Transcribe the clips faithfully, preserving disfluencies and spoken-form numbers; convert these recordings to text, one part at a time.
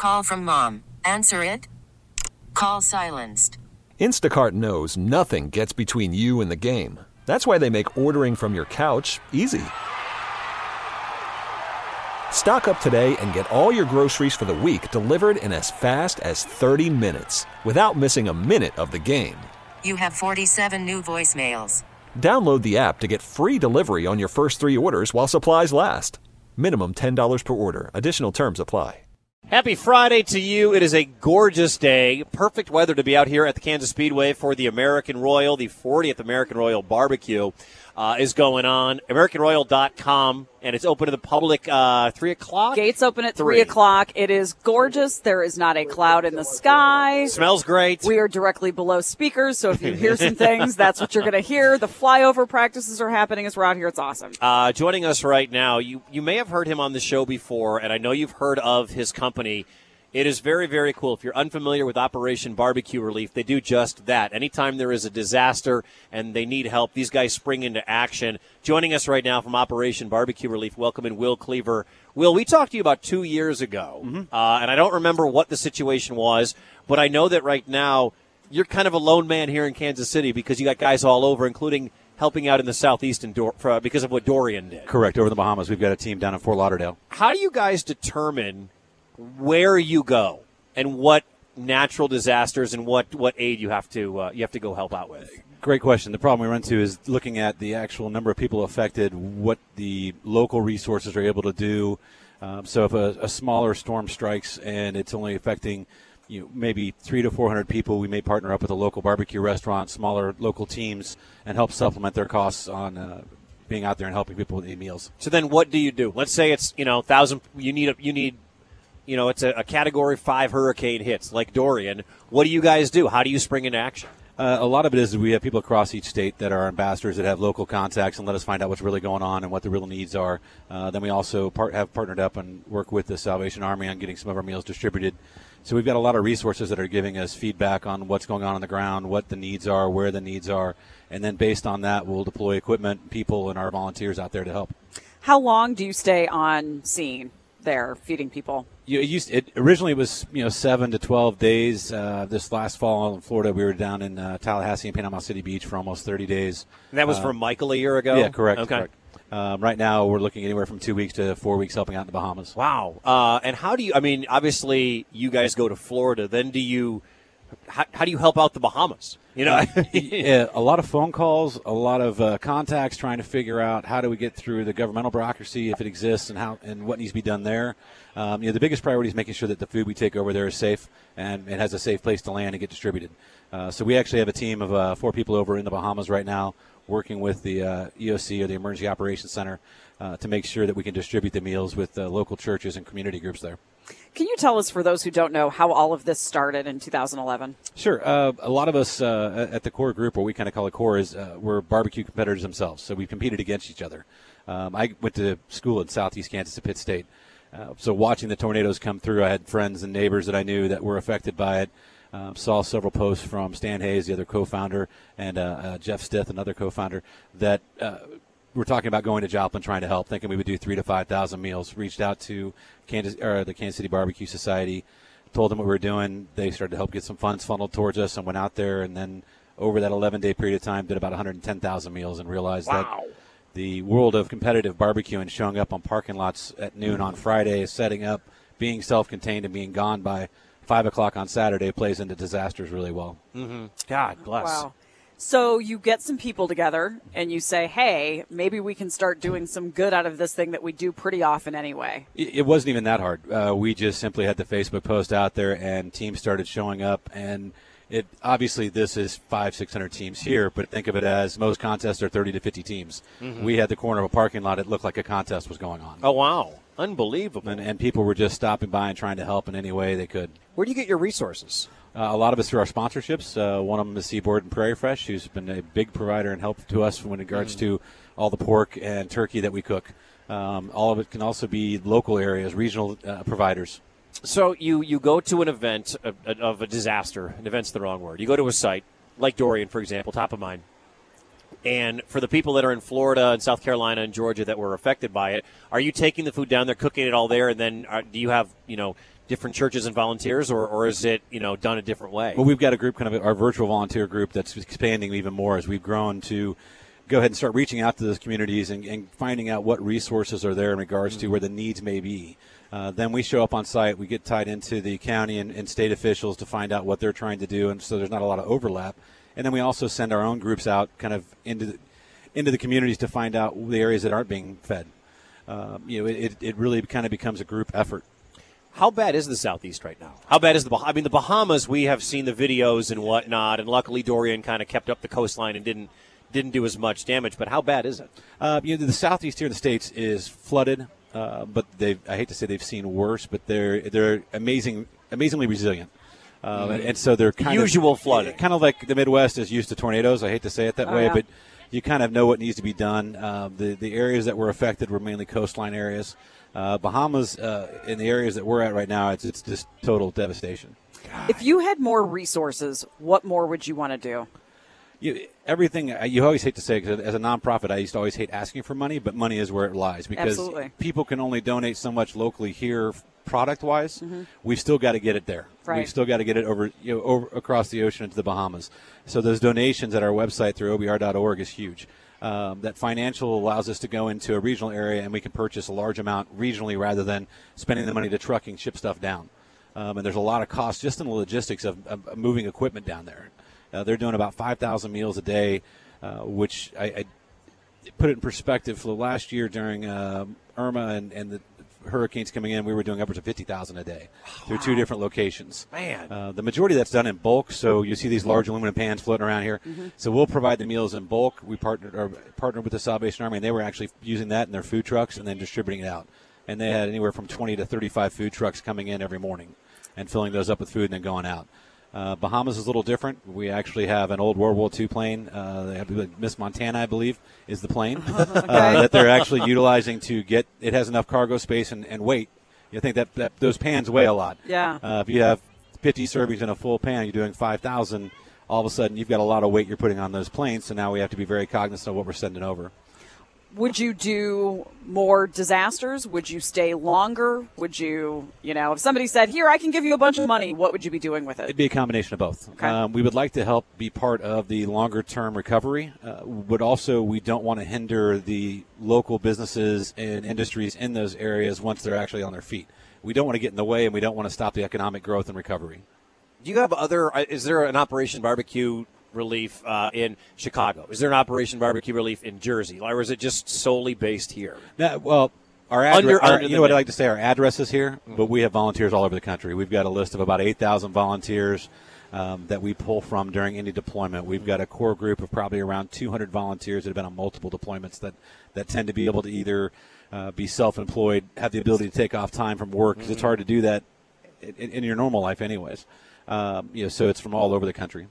Call from mom. Answer it. Call silenced. Instacart knows nothing gets between you and the game. That's why they make ordering from your couch easy. Stock up today and get all your groceries for the week delivered in as fast as thirty minutes without missing a minute of the game. You have forty-seven new voicemails. Download the app to get free delivery on your first three orders while supplies last. Minimum ten dollars per order. Additional terms apply. Happy Friday to you. It is a gorgeous day. Perfect weather to be out here at the Kansas Speedway for the American Royal. The fortieth American Royal Barbecue uh, is going on. American Royal dot com, and it's open to the public uh, three o'clock? Gates open at three o'clock. It is gorgeous. There is not a cloud in the sky. Smells great. We are directly below speakers, so if you hear some things, that's what you're going to hear. The flyover practices are happening as we're out here. It's awesome. Uh, joining us right now, you, you may have heard him on the show before, and I know you've heard of his company. It is very, very cool. If you're unfamiliar with Operation Barbecue Relief, they do just that. Anytime there is a disaster and they need help, these guys spring into action. Joining us right now from Operation Barbecue Relief, welcome in Will Cleaver. Will, we talked to you about two years ago, mm-hmm. uh, and I don't remember what the situation was, but I know that right now you're kind of a lone man here in Kansas City because you got guys all over, including helping out in the southeast in Dor- for, because of what Dorian did. Correct. Over the Bahamas, we've got a team down in Fort Lauderdale. How do you guys determine where you go and what natural disasters and what, what aid you have to uh, you have to go help out with? Great question. The problem we run into is looking at the actual number of people affected, what the local resources are able to do. Um, so if a, a smaller storm strikes and it's only affecting you know, maybe three to four hundred people, we may partner up with a local barbecue restaurant, smaller local teams, and help supplement their costs on uh, being out there and helping people with the meals. So then, what do you do? Let's say it's you know thousand. You need a, you need. You know, it's a, a Category five hurricane hits like Dorian. What do you guys do? How do you spring into action? Uh, a lot of it is we have people across each state that are ambassadors that have local contacts and let us find out what's really going on and what the real needs are. Uh, then we also part, have partnered up and work with the Salvation Army on getting some of our meals distributed. So we've got a lot of resources that are giving us feedback on what's going on on the ground, what the needs are, where the needs are, and then based on that, we'll deploy equipment, people, and our volunteers out there to help. How long do you stay on scene there feeding people? You, it used it originally it was you know seven to twelve days. Uh, this last fall in Florida, we were down in uh, Tallahassee and Panama City Beach for almost thirty days. And that was uh, from Michael a year ago. Yeah, correct. Okay. Correct. Um, right now, we're looking anywhere from two weeks to four weeks helping out in the Bahamas. Wow. Uh, and how do you? I mean, obviously, you guys go to Florida. Then do you? How, how do you help out the Bahamas? You know, yeah, a lot of phone calls, a lot of uh, contacts trying to figure out how do we get through the governmental bureaucracy if it exists and how and what needs to be done there. Um, you know, the biggest priority is making sure that the food we take over there is safe and it has a safe place to land and get distributed. Uh, so we actually have a team of uh, four people over in the Bahamas right now working with the uh, E O C or the Emergency Operations Center uh, to make sure that we can distribute the meals with uh, local churches and community groups there. Can you tell us, for those who don't know, how all of this started in two thousand eleven? Sure. Uh, a lot of us uh, at the core group, or we kind of call it core, is uh, we're barbecue competitors themselves, so we competed against each other. Um, I went to school in southeast Kansas at Pitt State, uh, so watching the tornadoes come through, I had friends and neighbors that I knew that were affected by it. Um, saw several posts from Stan Hayes, the other co-founder, and uh, uh, Jeff Stith, another co-founder, that uh, we're talking about going to Joplin trying to help, thinking we would do three to five thousand meals. Reached out to Kansas or the Kansas City Barbecue Society, told them what we were doing. They started to help get some funds funneled towards us, and went out there. And then over that eleven-day period of time, did about one hundred ten thousand meals, and realized wow. that the world of competitive barbecuing, showing up on parking lots at noon on Friday, setting up, being self-contained, and being gone by five o'clock on Saturday, plays into disasters really well. Mm-hmm. God bless. Wow. So you get some people together and you say, hey, maybe we can start doing some good out of this thing that we do pretty often anyway. It, it wasn't even that hard. Uh, we just simply had the Facebook post out there and teams started showing up. And it obviously this is five, six hundred teams here, but think of it as most contests are thirty to fifty teams. Mm-hmm. We had the corner of a parking lot. It looked like a contest was going on. Oh, wow. Unbelievable. And, and people were just stopping by and trying to help in any way they could. Where do you get your resources? Uh, a lot of us through our sponsorships. Uh, one of them is Seaboard and Prairie Fresh, who's been a big provider and help to us in regards mm. to all the pork and turkey that we cook. Um, all of it can also be local areas, regional uh, providers. So you, you go to an event of, of a disaster. An event's the wrong word. You go to a site, like Dorian, for example, top of mind. And for the people that are in Florida and South Carolina and Georgia that were affected by it, are you taking the food down there, cooking it all there, and then are, do you have, you know, different churches and volunteers, or, or is it, you know, done a different way? Well, we've got a group, kind of our virtual volunteer group, that's expanding even more as we've grown to go ahead and start reaching out to those communities and, and finding out what resources are there in regards to where the needs may be. Uh, then we show up on site. We get tied into the county and, and state officials to find out what they're trying to do, and so there's not a lot of overlap. And then we also send our own groups out kind of into the, into the communities to find out the areas that aren't being fed. Um, you know, it, it really kind of becomes a group effort. How bad is the Southeast right now? How bad is the Bah- I mean, the Bahamas, we have seen the videos and whatnot, and luckily Dorian kind of kept up the coastline and didn't didn't do as much damage. But how bad is it? Uh, you know, the Southeast here in the States is flooded, uh, but they I hate to say they've seen worse, but they're they're amazing, amazingly resilient. Um, and, and so they're kind Usual of flooding. Kind of like the Midwest is used to tornadoes. I hate to say it that Oh, way, yeah. but you kind of know what needs to be done. Um, the the areas that were affected were mainly coastline areas. Uh, Bahamas, uh, in the areas that we're at right now, it's it's just total devastation. If you had more resources, what more would you want to do? You, everything you always hate to say, because as a nonprofit, I used to always hate asking for money, but money is where it lies, because Absolutely. people can only donate so much locally here, product-wise. Mm-hmm. We've still got to get it there. Right. We've still got to get it over, you know, over across the ocean into the Bahamas. So those donations at our website through O B R dot org is huge. Um, that financial allows us to go into a regional area and we can purchase a large amount regionally rather than spending the money to truck and ship stuff down. Um, and there's a lot of cost just in the logistics of, of moving equipment down there. Uh, they're doing about five thousand meals a day, uh, which I, I put it in perspective. For the last year during uh, Irma and, and the hurricanes coming in, we were doing upwards of fifty thousand a day through two different locations. Man. Uh, the majority of that's done in bulk, so you see these large aluminum pans floating around here. Mm-hmm. So we'll provide the meals in bulk. We partnered or partnered with the Salvation Army, and they were actually using that in their food trucks and then distributing it out. And they had anywhere from twenty to thirty-five food trucks coming in every morning and filling those up with food and then going out. Uh, Bahamas is a little different. We actually have an old World War Two plane. Uh, they have, Miss Montana, I believe, is the plane uh, that they're actually utilizing to get. It has enough cargo space and, and weight. You think that, that those pans weigh a lot. Yeah. Uh, if you have fifty servings in a full pan, you're doing five thousand. All of a sudden, you've got a lot of weight you're putting on those planes. So now we have to be very cognizant of what we're sending over. Would you do more disasters? Would you stay longer? Would you, you know, if somebody said, here, I can give you a bunch of money, what would you be doing with it? It'd be a combination of both. Okay. Um, we would like to help be part of the longer-term recovery, uh, but also we don't want to hinder the local businesses and industries in those areas once they're actually on their feet. We don't want to get in the way, and we don't want to stop the economic growth and recovery. Do you have other, is there an Operation Barbecue Relief uh, in Chicago? Is there an Operation Barbecue Relief in Jersey? Or is it just solely based here? Now, well, our, address, Under- our under you the know what I net. like to say, our address is here, but we have volunteers all over the country. We've got a list of about eight thousand volunteers um, that we pull from during any deployment. We've got a core group of probably around two hundred volunteers that have been on multiple deployments that, that tend to be able to either uh, be self-employed, have the ability to take off time from work, because it's hard to do that in, in your normal life anyways. Um, you know, so it's from all over the country.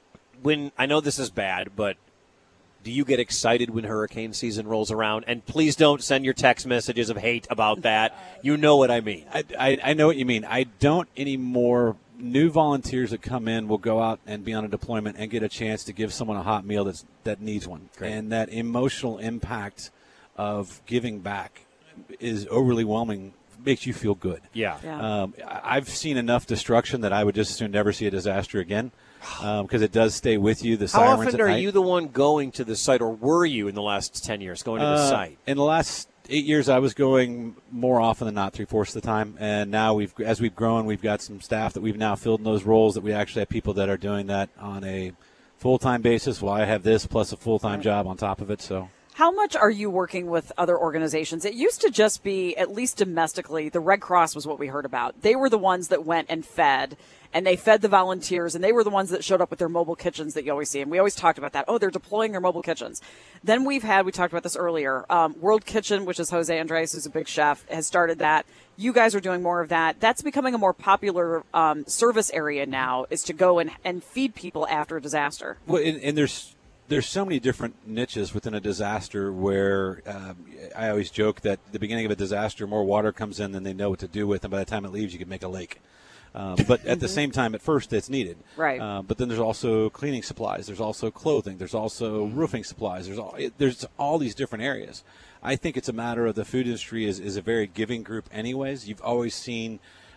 When I know this is bad, but do you get excited when hurricane season rolls around? And please don't send your text messages of hate about that. You know what I mean. I, I, I know what you mean. I don't anymore. New volunteers that come in will go out and be on a deployment and get a chance to give someone a hot meal that's, that needs one. Great. And that emotional impact of giving back is overwhelming, makes you feel good. Yeah. Yeah. Um, I- I've seen enough destruction that I would just as soon never see a disaster again, because it does stay with you. The How sirens often at are night. you the one going to the site, or were you in the last ten years going to the Uh, site? In the last eight years, I was going more often than not, three-fourths of the time. And now, we've as we've grown, we've got some staff that we've now filled in those roles, that we actually have people that are doing that on a full-time basis, while I have this plus a full-time job on top of it. So. How much are you working with other organizations? It used to just be, at least domestically, the Red Cross was what we heard about. They were the ones that went and fed, and they fed the volunteers, and they were the ones that showed up with their mobile kitchens that you always see. And we always talked about that. Oh, they're deploying their mobile kitchens. Then we've had, we talked about this earlier, um, World Kitchen, which is Jose Andres, who's a big chef, has started that. You guys are doing more of that. That's becoming a more popular um, service area now, is to go and, and feed people after a disaster. Well, and, and there's there's so many different niches within a disaster where um, I always joke that at the beginning of a disaster, more water comes in than they know what to do with, and by the time it leaves, you can make a lake. Um, but at the same time, at first, it's needed. Right. Uh, but then there's also cleaning supplies. There's also clothing. There's also roofing supplies. There's all, it, there's all these different areas. I think it's a matter of the food industry is, is a very giving group anyways. You've always seen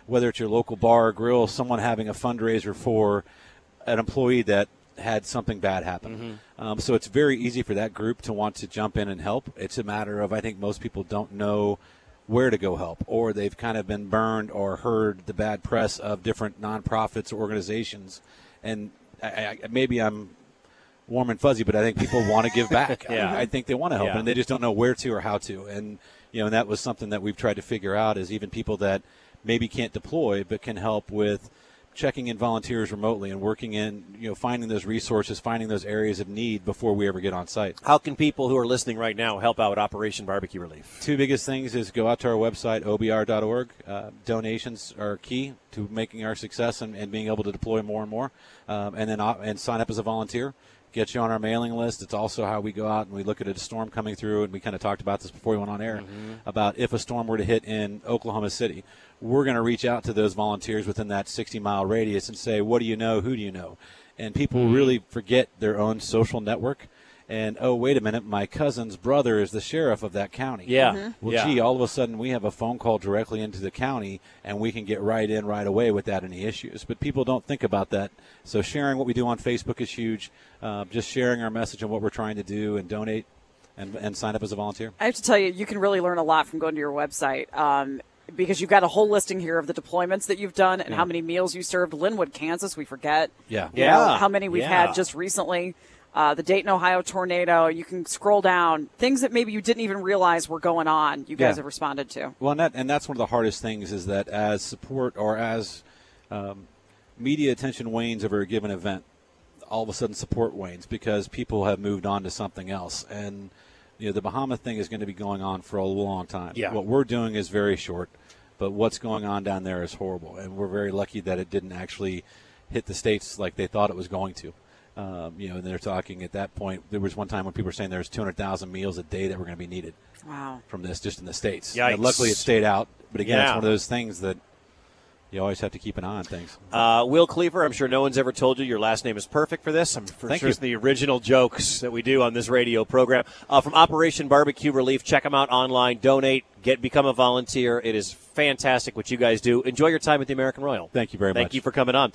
whether it's your local bar or grill, someone having a fundraiser for an employee that had something bad happen. Mm-hmm. Um, so it's very easy for that group to want to jump in and help. It's a matter of, I think most people don't know where to go help, or they've kind of been burned or heard the bad press of different nonprofits or organizations. And I, I, maybe I'm warm and fuzzy, but I think people want to give back. yeah. I, I think they want to help, yeah. and they just don't know where to or how to. And, you know, and that was something that we've tried to figure out, is even people that maybe can't deploy but can help with checking in volunteers remotely and working in, you know, finding those resources, finding those areas of need before we ever get on site. How can people who are listening right now help out Operation Barbecue Relief? Two biggest things is go out to our website, O B R dot org. Uh, donations are key to making our success and, and being able to deploy more and more. Um, and then uh, and sign up as a volunteer. Get you on our mailing list. It's also how we go out and we look at a storm coming through, and we kind of talked about this before we went on air, mm-hmm. about if a storm were to hit in Oklahoma City, we're going to reach out to those volunteers within that sixty-mile radius and say, what do you know, who do you know? And people mm-hmm. really forget their own social network. And, oh, wait a minute, my cousin's brother is the sheriff of that county. Yeah. Mm-hmm. Well, yeah. gee, all of a sudden we have a phone call directly into the county, and we can get right in right away without any issues. But people don't think about that. So sharing what we do on Facebook is huge. Uh, just sharing our message and what we're trying to do, and donate and, and sign up as a volunteer. I have to tell you, you can really learn a lot from going to your website. Um, because you've got a whole listing here of the deployments that you've done and yeah. how many meals you served. Linwood, Kansas, we forget. Yeah. You yeah. know, how many we've yeah. had just recently. Uh, the Dayton, Ohio tornado. You can scroll down. Things that maybe you didn't even realize were going on, you guys yeah. have responded to. Well, and, that, and that's one of the hardest things, is that as support or as um, media attention wanes over a given event, all of a sudden support wanes because people have moved on to something else. And, you know, the Bahama thing is going to be going on for a long time. Yeah. What we're doing is very short, but what's going on down there is horrible. And we're very lucky that it didn't actually hit the states like they thought it was going to. Um, you know, and they're talking at that point. There was one time when people were saying there was two hundred thousand meals a day that were going to be needed. Wow. From this, just in the States. Yikes. And luckily, it stayed out. But again, yeah. it's one of those things that you always have to keep an eye on things. Uh, Will Cleaver, I'm sure no one's ever told you your last name is perfect for this. I'm for Thank sure you. it's the original jokes that we do on this radio program. Uh, from Operation Barbecue Relief, check them out online. Donate, get become a volunteer. It is fantastic what you guys do. Enjoy your time at the American Royal. Thank you very Thank much. Thank you for coming on.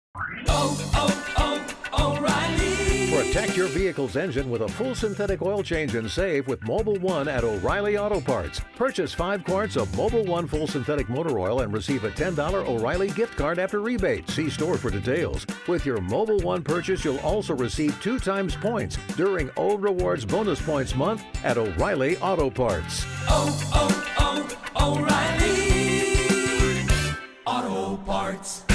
Oh, oh, oh, O'Reilly. Protect your vehicle's engine with a full synthetic oil change and save with Mobil one at O'Reilly Auto Parts. Purchase five quarts of Mobil one full synthetic motor oil and receive a ten dollars O'Reilly gift card after rebate. See store for details. With your Mobil one purchase, you'll also receive two times points during Old Rewards Bonus Points Month at O'Reilly Auto Parts. Oh, oh, oh, O'Reilly Auto Parts.